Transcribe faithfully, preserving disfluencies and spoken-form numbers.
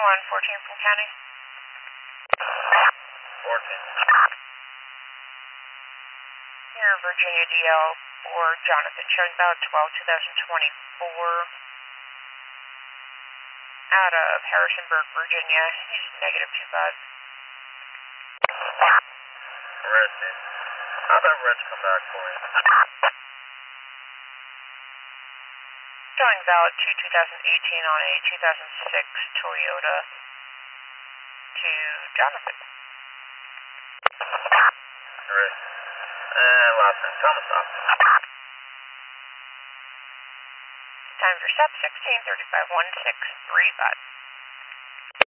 one fourteen from county. fourteen. Here, Virginia D L for Jonathan, showing about twelve two thousand twenty-four. Out of Harrisonburg, Virginia. He's negative two five. Red, dude. How'd that red come back for you? Showing valid to two thousand eighteen on a two thousand six Toyota to Jonathan. Red. And last name, tell me stop. Time for stop sixteen thirty-five one six three five.